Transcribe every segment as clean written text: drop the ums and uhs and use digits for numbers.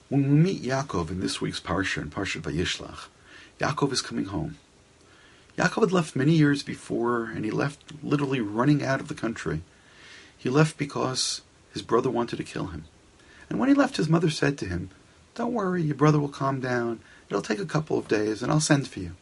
When we meet Yaakov in this week's Parsha, in Parshat Vayishlach, Yaakov is coming home. Yaakov had left many years before, and he left literally running out of the country. He left because his brother wanted to kill him. And when he left, his mother said to him, "Don't worry, your brother will calm down. It'll take a couple of days, and I'll send for you."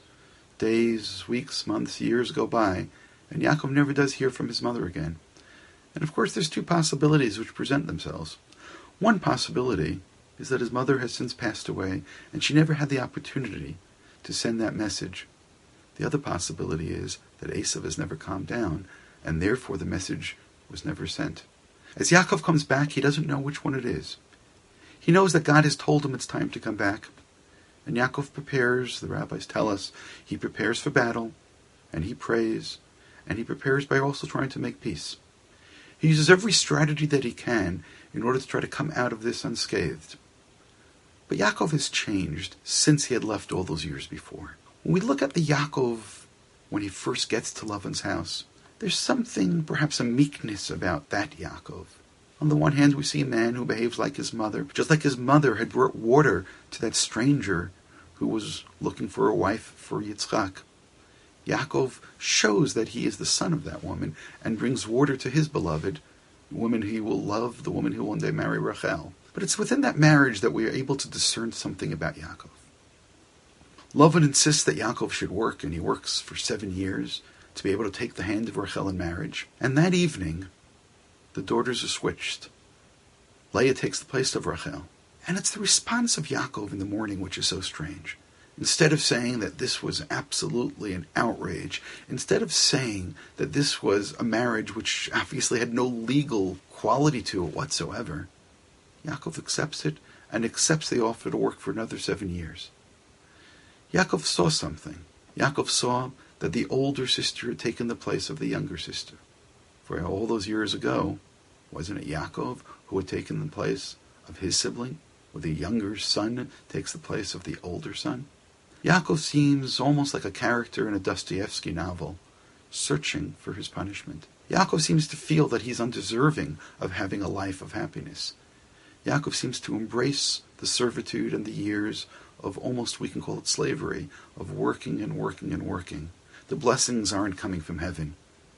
Days, weeks, months, years go by, and Yaakov never does hear from his mother again. And of course, there's two possibilities which present themselves. One possibility is that his mother has since passed away, and she never had the opportunity to send that message. The other possibility is that Esav has never calmed down, and therefore the message was never sent. As Yaakov comes back, he doesn't know which one it is. He knows that God has told him it's time to come back, and Yaakov prepares, the rabbis tell us, he prepares for battle, and he prays, and he prepares by also trying to make peace. He uses every strategy that he can in order to try to come out of this unscathed. But Yaakov has changed since he had left all those years before. When we look at the Yaakov when he first gets to Lavan's house, there's something, perhaps a meekness about that Yaakov. On the one hand, we see a man who behaves like his mother, just like his mother had brought water to that stranger who was looking for a wife for Yitzchak. Yaakov shows that he is the son of that woman and brings water to his beloved, the woman he will love, the woman who will one day marry Rachel. But it's within that marriage that we are able to discern something about Yaakov. Lavan insists that Yaakov should work, and he works for 7 years to be able to take the hand of Rachel in marriage. And that evening, the daughters are switched. Leah takes the place of Rachel. And it's the response of Yaakov in the morning which is so strange. Instead of saying that this was absolutely an outrage, instead of saying that this was a marriage which obviously had no legal quality to it whatsoever, Yaakov accepts it and accepts the offer to work for another 7 years. Yaakov saw something. Yaakov saw that the older sister had taken the place of the younger sister. For all those years ago, wasn't it Yaakov who had taken the place of his sibling, where the younger son takes the place of the older son? Yaakov seems almost like a character in a Dostoevsky novel, searching for his punishment. Yaakov seems to feel that he's undeserving of having a life of happiness. Yaakov seems to embrace the servitude and the years of almost, we can call it slavery, of working and working and working. The blessings aren't coming from heaven.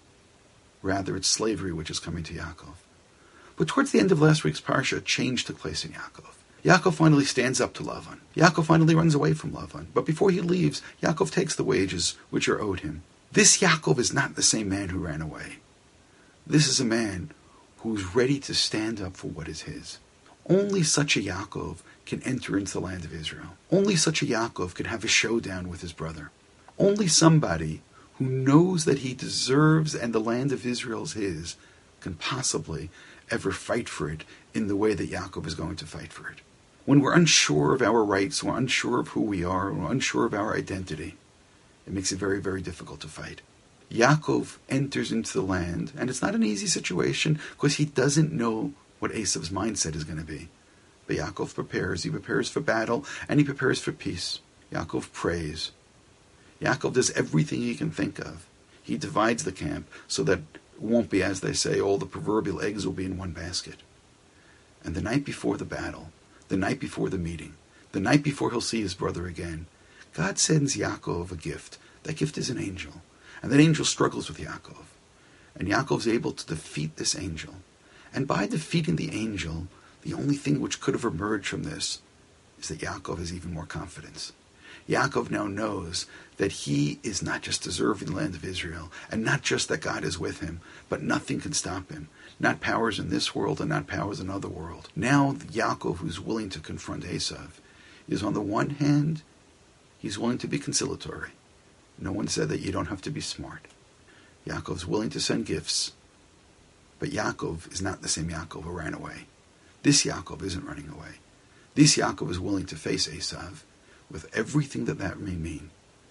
Rather, it's slavery which is coming to Yaakov. But towards the end of last week's parsha, a change took place in Yaakov. Yaakov finally stands up to Lavan. Yaakov finally runs away from Lavan. But before he leaves, Yaakov takes the wages which are owed him. This Yaakov is not the same man who ran away. This is a man who's ready to stand up for what is his. Only such a Yaakov can enter into the land of Israel. Only such a Yaakov can have a showdown with his brother. Only somebody who knows that he deserves and the land of Israel is his can possibly ever fight for it in the way that Yaakov is going to fight for it. When we're unsure of our rights, we're unsure of who we are, we're unsure of our identity, it makes it very, very difficult to fight. Yaakov enters into the land, and it's not an easy situation because he doesn't know what Esav's mindset is going to be. But Yaakov prepares. He prepares for battle, and he prepares for peace. Yaakov prays. Yaakov does everything he can think of. He divides the camp so that it won't be, as they say, all the proverbial eggs will be in one basket. And the night before the battle, the night before the meeting, the night before he'll see his brother again, God sends Yaakov a gift. That gift is an angel. And that angel struggles with Yaakov. And Yaakov's able to defeat this angel. And by defeating the angel, the only thing which could have emerged from this is that Yaakov has even more confidence. Yaakov now knows that he is not just deserving the land of Israel, and not just that God is with him, but nothing can stop him. Not powers in this world and not powers in another world. Now Yaakov, who's willing to confront Esav, is on the one hand, he's willing to be conciliatory. No one said that you don't have to be smart. Yaakov's willing to send gifts, but Yaakov is not the same Yaakov who ran away. This Yaakov isn't running away. This Yaakov is willing to face Esav with everything that that may mean.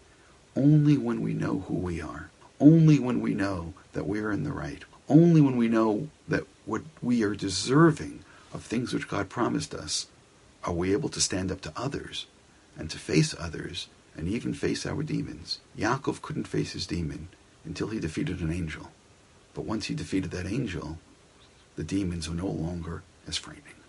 Only when we know who we are, only when we know that we are in the right, only when we know that what we are deserving of things which God promised us, are we able to stand up to others and to face others and even face our demons. Yaakov couldn't face his demon until he defeated an angel. But once he defeated that angel, the demons are no longer as frightening.